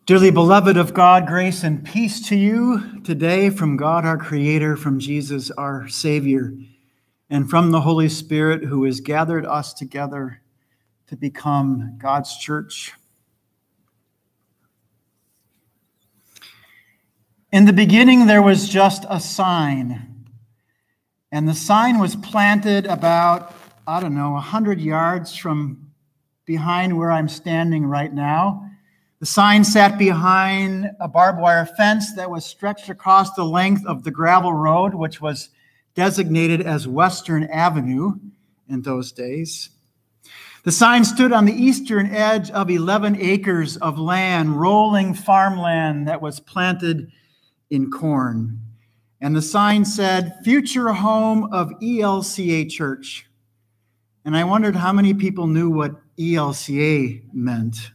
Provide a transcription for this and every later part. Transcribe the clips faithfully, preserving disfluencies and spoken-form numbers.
Dearly beloved of God, grace and peace to you today from God our Creator, from Jesus our Savior, and from the Holy Spirit who has gathered us together to become God's church. In the beginning there was just a sign, and the sign was planted about, I don't know, a hundred yards from behind where I'm standing right now. The sign sat behind a barbed wire fence that was stretched across the length of the gravel road, which was designated as Western Avenue in those days. The sign stood on the eastern edge of eleven acres of land, rolling farmland that was planted in corn. And the sign said, "Future home of E L C A Church." And I wondered how many people knew what E L C A meant.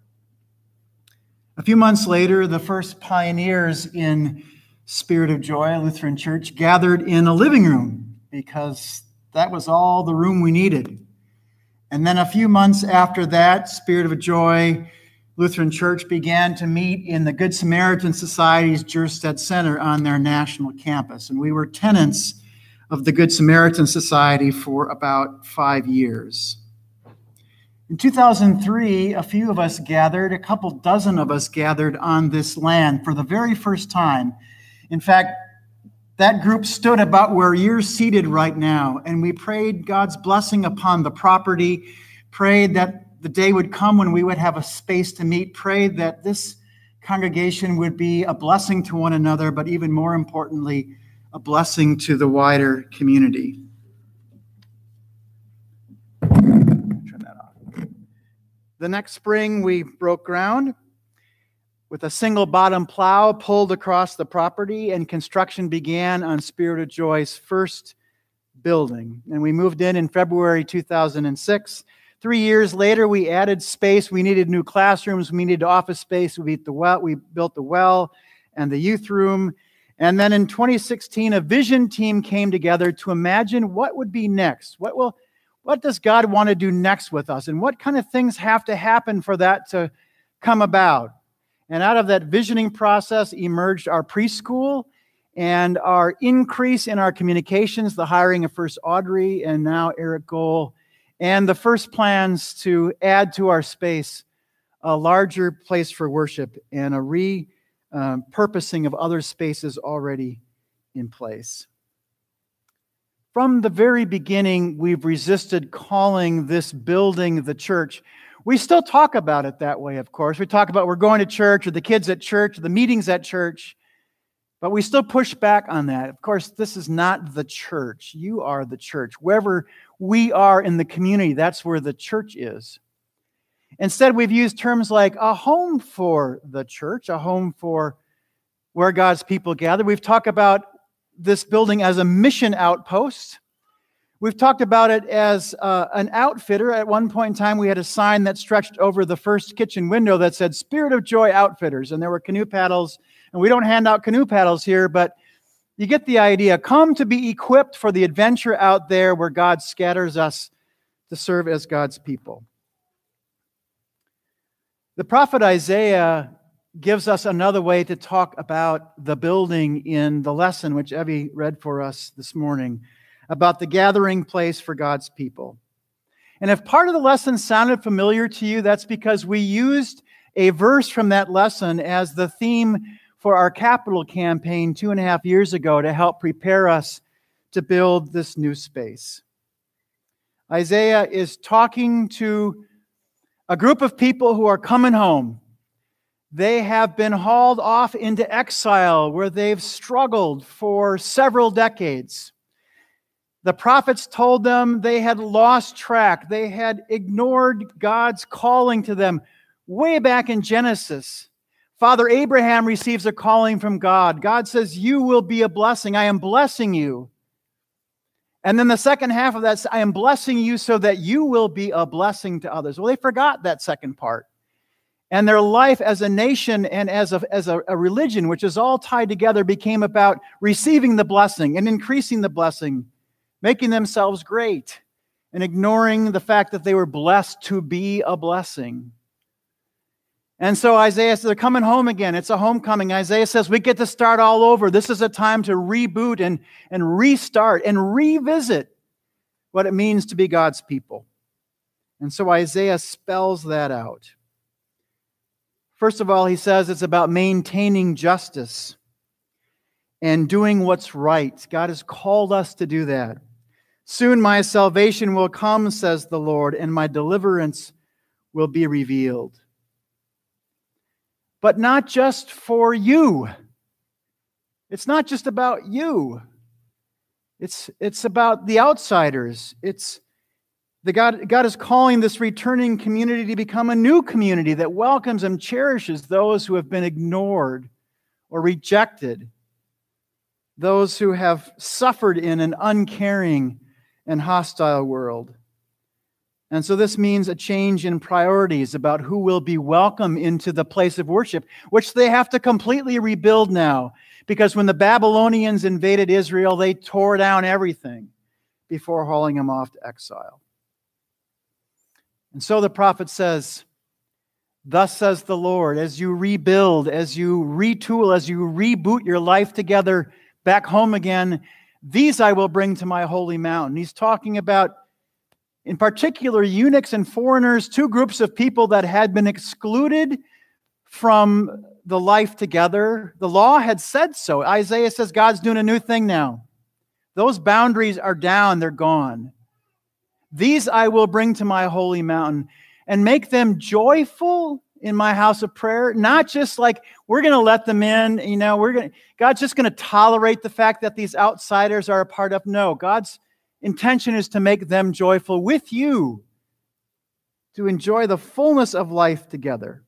A few months later, the first pioneers in Spirit of Joy Lutheran Church gathered in a living room because that was all the room we needed. And then a few months after that, Spirit of Joy Lutheran Church began to meet in the Good Samaritan Society's Jerstedt Center on their national campus. And we were tenants of the Good Samaritan Society for about five years. In two thousand three, a few of us gathered, a couple dozen of us gathered on this land for the very first time. In fact, that group stood about where you're seated right now, and we prayed God's blessing upon the property, prayed that the day would come when we would have a space to meet, prayed that this congregation would be a blessing to one another, but even more importantly, a blessing to the wider community. The next spring, we broke ground with a single bottom plow pulled across the property, and construction began on Spirit of Joy's first building. And we moved in in February two thousand six. Three years later, we added space. We needed new classrooms. We needed office space. We built the well, we built the well and the youth room. And then in twenty sixteen, a vision team came together to imagine what would be next. What will What does God want to do next with us? And what kind of things have to happen for that to come about? And out of that visioning process emerged our preschool and our increase in our communications, the hiring of first Audrey and now Eric Gohl, and the first plans to add to our space a larger place for worship and a repurposing of other spaces already in place. From the very beginning, we've resisted calling this building the church. We still talk about it that way, of course. We talk about we're going to church, or the kids at church, or the meetings at church, but we still push back on that. Of course, this is not the church. You are the church. Wherever we are in the community, that's where the church is. Instead, we've used terms like a home for the church, a home for where God's people gather. We've talked about this building as a mission outpost. We've talked about it as uh, an outfitter. At one point in time, we had a sign that stretched over the first kitchen window that said Spirit of Joy Outfitters, and there were canoe paddles. And we don't hand out canoe paddles here, but you get the idea. Come to be equipped for the adventure out there where God scatters us to serve as God's people. The prophet Isaiah gives us another way to talk about the building in the lesson, which Evie read for us this morning, about the gathering place for God's people. And if part of the lesson sounded familiar to you, that's because we used a verse from that lesson as the theme for our capital campaign two and a half years ago to help prepare us to build this new space. Isaiah is talking to a group of people who are coming home. They have been hauled off into exile where they've struggled for several decades. The prophets told them they had lost track. They had ignored God's calling to them way back in Genesis. Father Abraham receives a calling from God. God says, "You will be a blessing. I am blessing you." And then the second half of that, "I am blessing you so that you will be a blessing to others." Well, they forgot that second part. And their life as a nation and as a, as a, a religion, which is all tied together, became about receiving the blessing and increasing the blessing, making themselves great, and ignoring the fact that they were blessed to be a blessing. And so Isaiah says, they're coming home again. It's a homecoming. Isaiah says, we get to start all over. This is a time to reboot and, and restart and revisit what it means to be God's people. And so Isaiah spells that out. First of all, he says it's about maintaining justice and doing what's right. God has called us to do that. Soon my salvation will come, says the Lord, and my deliverance will be revealed. But not just for you. It's not just about you. It's, it's about the outsiders. It's the God, God is calling this returning community to become a new community that welcomes and cherishes those who have been ignored or rejected, those who have suffered in an uncaring and hostile world. And so this means a change in priorities about who will be welcome into the place of worship, which they have to completely rebuild now. Because when the Babylonians invaded Israel, they tore down everything before hauling them off to exile. And so the prophet says, thus says the Lord, as you rebuild, as you retool, as you reboot your life together back home again, these I will bring to my holy mountain. He's talking about, in particular, eunuchs and foreigners, two groups of people that had been excluded from the life together. The law had said so. Isaiah says God's doing a new thing now. Those boundaries are down, they're gone. These I will bring to my holy mountain and make them joyful in my house of prayer. Not just like we're going to let them in, you know, we're going God's just going to tolerate the fact that these outsiders are a part of. No, God's intention is to make them joyful with you, to enjoy the fullness of life together.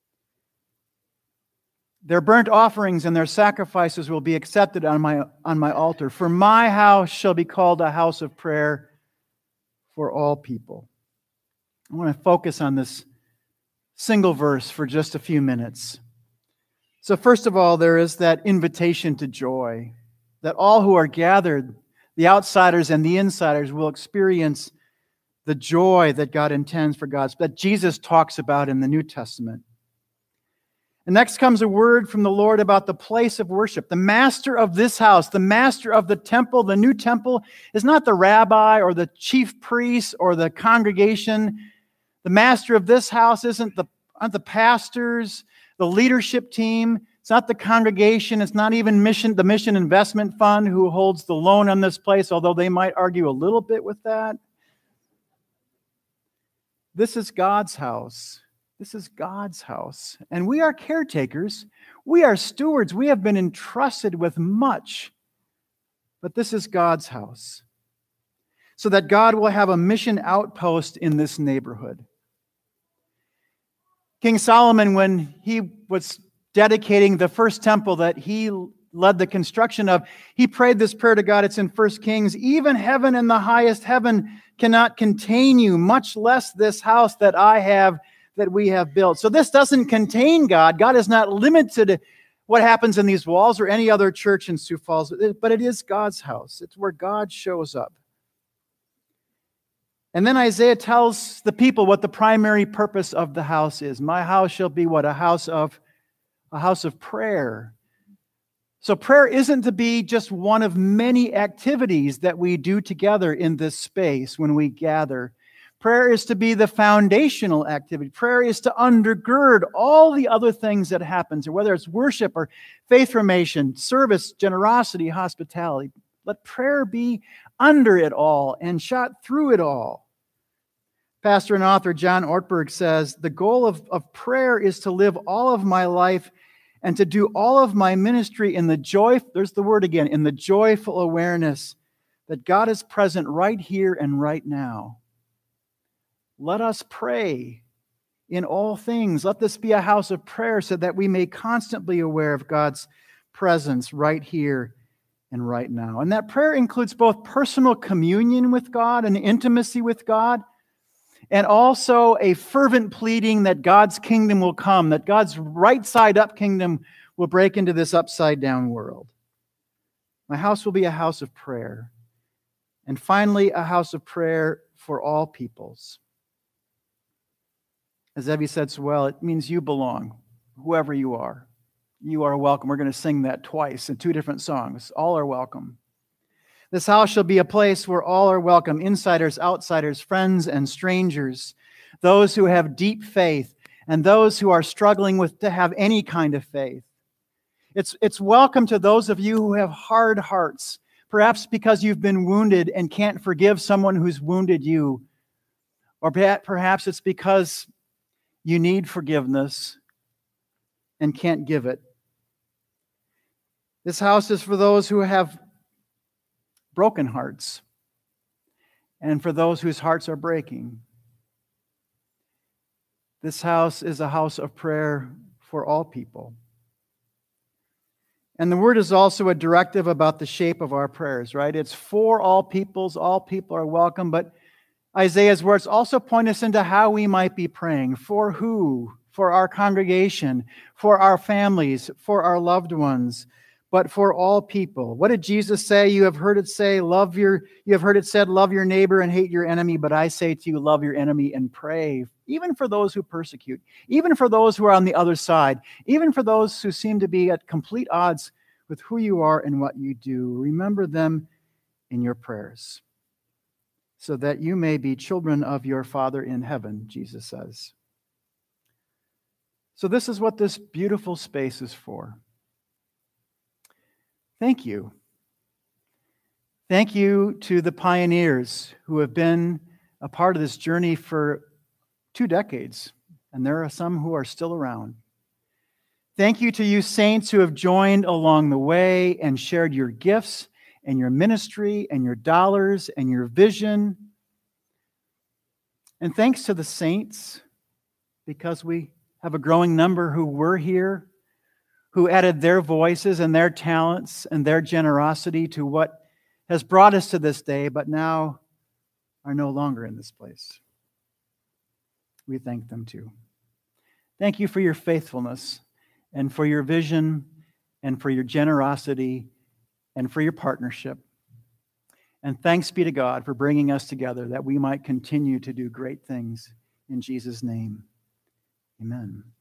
Their burnt offerings and their sacrifices will be accepted on my, on my altar. For my house shall be called a house of prayer for all people. I want to focus on this single verse for just a few minutes. So first of all, there is that invitation to joy, that all who are gathered, the outsiders and the insiders, will experience the joy that God intends for God's, that Jesus talks about in the New Testament. And next comes a word from the Lord about the place of worship. The master of this house, the master of the temple, the new temple, is not the rabbi or the chief priest or the congregation. The master of this house isn't the, aren't the pastors, the leadership team. It's not the congregation. It's not even mission, the Mission Investment Fund who holds the loan on this place, although they might argue a little bit with that. This is God's house. This is God's house. And we are caretakers. We are stewards. We have been entrusted with much. But this is God's house. So that God will have a mission outpost in this neighborhood. King Solomon, when he was dedicating the first temple that he led the construction of, he prayed this prayer to God. It's in First Kings. Even heaven and the highest heaven cannot contain you, much less this house that I have, that we have built. So this doesn't contain God. God is not limited to what happens in these walls or any other church in Sioux Falls, but it is God's house. It's where God shows up. And then Isaiah tells the people what the primary purpose of the house is. My house shall be what? A house of, a house of prayer. So prayer isn't to be just one of many activities that we do together in this space when we gather. Prayer is to be the foundational activity. Prayer is to undergird all the other things that happen, whether it's worship or faith formation, service, generosity, hospitality. Let prayer be under it all and shot through it all. Pastor and author John Ortberg says, the goal of, of prayer is to live all of my life and to do all of my ministry in the joy, there's the word again, in the joyful awareness that God is present right here and right now. Let us pray in all things. Let this be a house of prayer so that we may constantly be aware of God's presence right here and right now. And that prayer includes both personal communion with God and intimacy with God, and also a fervent pleading that God's kingdom will come, that God's right side up kingdom will break into this upside down world. My house will be a house of prayer. And finally, a house of prayer for all peoples. As Evie said so well, it means you belong, whoever you are. You are welcome. We're going to sing that twice in two different songs. All are welcome. This house shall be a place where all are welcome, insiders, outsiders, friends, and strangers, those who have deep faith and those who are struggling with to have any kind of faith. It's, it's welcome to those of you who have hard hearts, perhaps because you've been wounded and can't forgive someone who's wounded you, or perhaps it's because you need forgiveness and can't give it. This house is for those who have broken hearts and for those whose hearts are breaking. This house is a house of prayer for all people. And the word is also a directive about the shape of our prayers, right? It's for all peoples, all people are welcome, but Isaiah's words also point us into how we might be praying. For who? For our congregation, for our families, for our loved ones, but for all people. What did Jesus say? You have heard it say, love your, you have heard it said, love your neighbor and hate your enemy, but I say to you, love your enemy and pray, even for those who persecute, even for those who are on the other side, even for those who seem to be at complete odds with who you are and what you do. Remember them in your prayers, so that you may be children of your Father in heaven, Jesus says. So this is what this beautiful space is for. Thank you. Thank you to the pioneers who have been a part of this journey for two decades, and there are some who are still around. Thank you to you saints who have joined along the way and shared your gifts and your ministry and your dollars and your vision. And thanks to the saints, because we have a growing number who were here, who added their voices and their talents and their generosity to what has brought us to this day, but now are no longer in this place. We thank them too. Thank you for your faithfulness and for your vision and for your generosity and for your partnership. And thanks be to God for bringing us together that we might continue to do great things in Jesus' name. Amen.